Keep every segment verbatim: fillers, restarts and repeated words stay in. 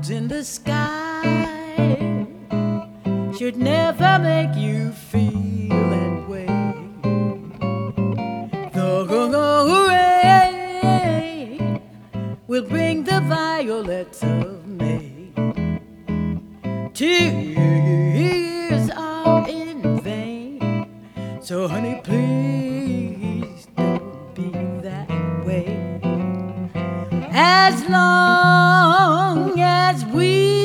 clouds in the sky should never make you feel that way. The rain will bring the violets of May. Tears are in vain, so honey, please don't be that way. As long as we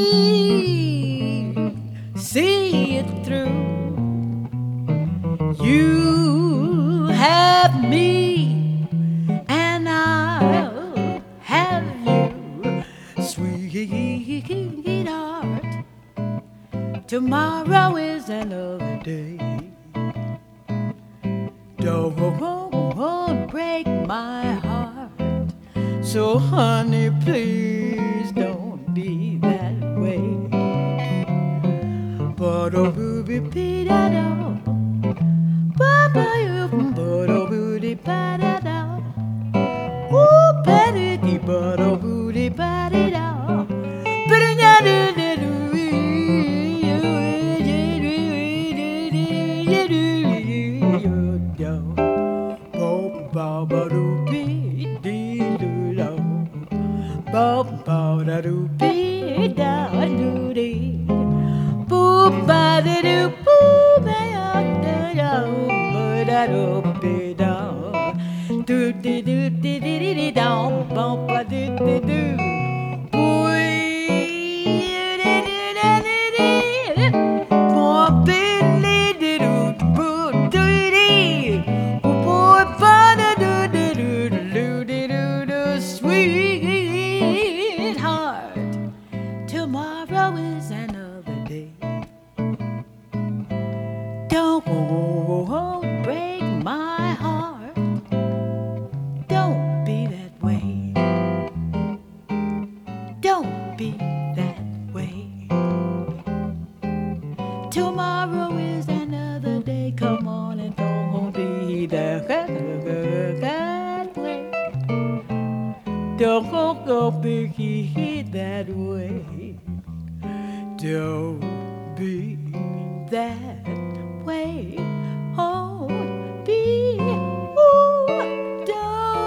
see it through, you have me and I'll have you, sweetheart. Tomorrow is another day. Don't break my heart, so honey, please don't be that way. But oh, booby, da da, Papa, you, but oh, booty, da da, ooh, petty, but oh, booty, da da, but da da da da. Ba ba doo be dee doo do, ba ba da doo be da doo dee, boo ba da doo boo ba da da ba da doo be da, doo dee doo dee dee dee dee da, ba ba doo dee doo, boo dee dee dee dee dee, boo be dee dee doo boo dee dee, boo ba. Sweetheart, tomorrow is another day. Don't break my heart. Don't be that way. Don't be that way. Tomorrow is another day. Come on and don't be that way. Don't go be that way. Don't be that way. Oh, be, oh,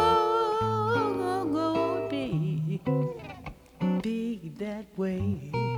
don't go be, be that way.